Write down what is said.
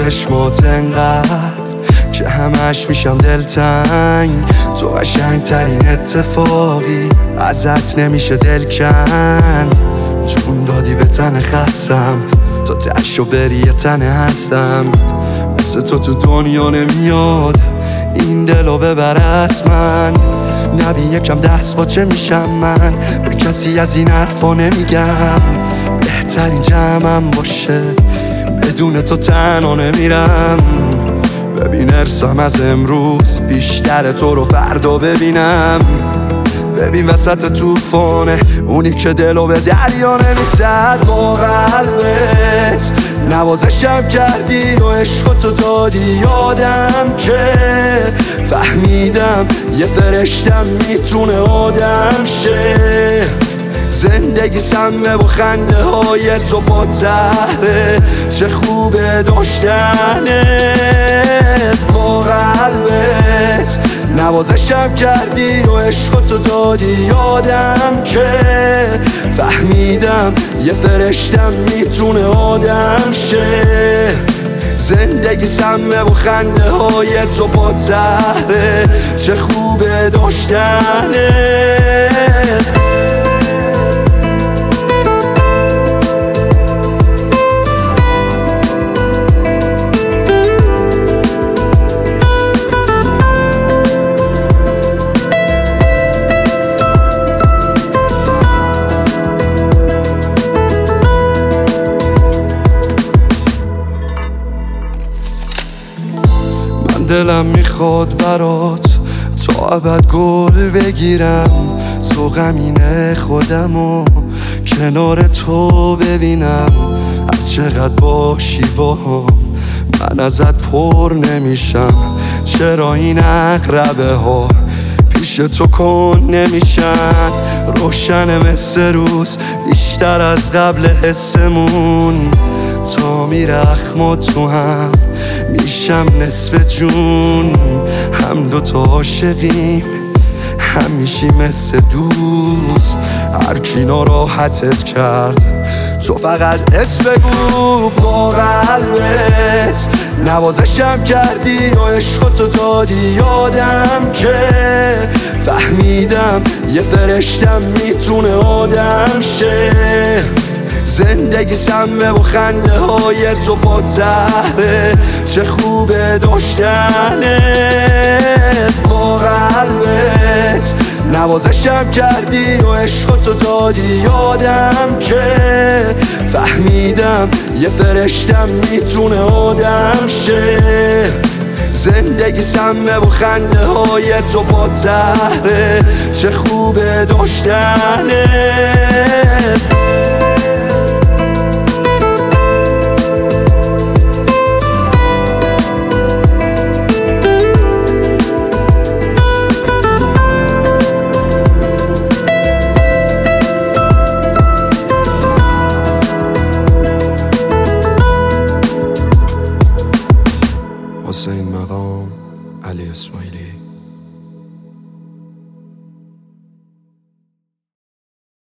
چشمات انقدر که همش میشم دلتنگ. تو قشنگ ترین اتفاقی ازت نمیشه دل کند. جون دادی به تن خستم تا تشو بری یه تنه هستم. مثل تو دنیا نمیاد این دلو ببر از من. نبی یکم دست با چه میشم من به کسی از این حرفا نمیگم. بهترین جمعم باشه بدون تو تنها نمیرم. ببین ارسم از امروز بیشتر تو رو فردا ببینم. ببین وسط توفانه اونی که دلو به دریا نمیسد. با قلبت نوازشم کردی و عشقتو دادی یادم که فهمیدم یه فرشتم میتونه آدم شه. زندگی سمه و خنده های تو با زهره چه خوبه داشتنت. با قلبت نوازشم کردی و عشقتو دادی یادم که فهمیدم یه فرشتم میتونه آدم شه. زندگی سمه و خنده های تو با زهره چه خوبه داشتنت. دلم میخواد برات تا ابد گل بگیرم. ذوقم اینه خودمو کنار تو ببینم. هر چقدر باشی باهم من ازت پر نمیشم. چرا این عقربه ها پیش تو کن نمیشن. روشن مثل روز بیشتر از قبل حسمون. تا میره اخمات تو هم میشم نصف جون. هم دوتا عاشقیم هم میشی مثل دوست. هر کی ناراحتت کرد تو فقط اسم بگو. با قلبت نوازشم کردی و عشقتو دادی یادم که فهمیدم یه فرشتم میتونه آدم شه. زندگی سمه و خنده های تو با زهره چه خوبه داشتنت. با قلبت نوازشم کردی و عشقتو دادی یادم که فهمیدم یه فرشتم میتونه آدم شه. زندگی سمه و خنده های تو با زهره چه خوبه داشتنت.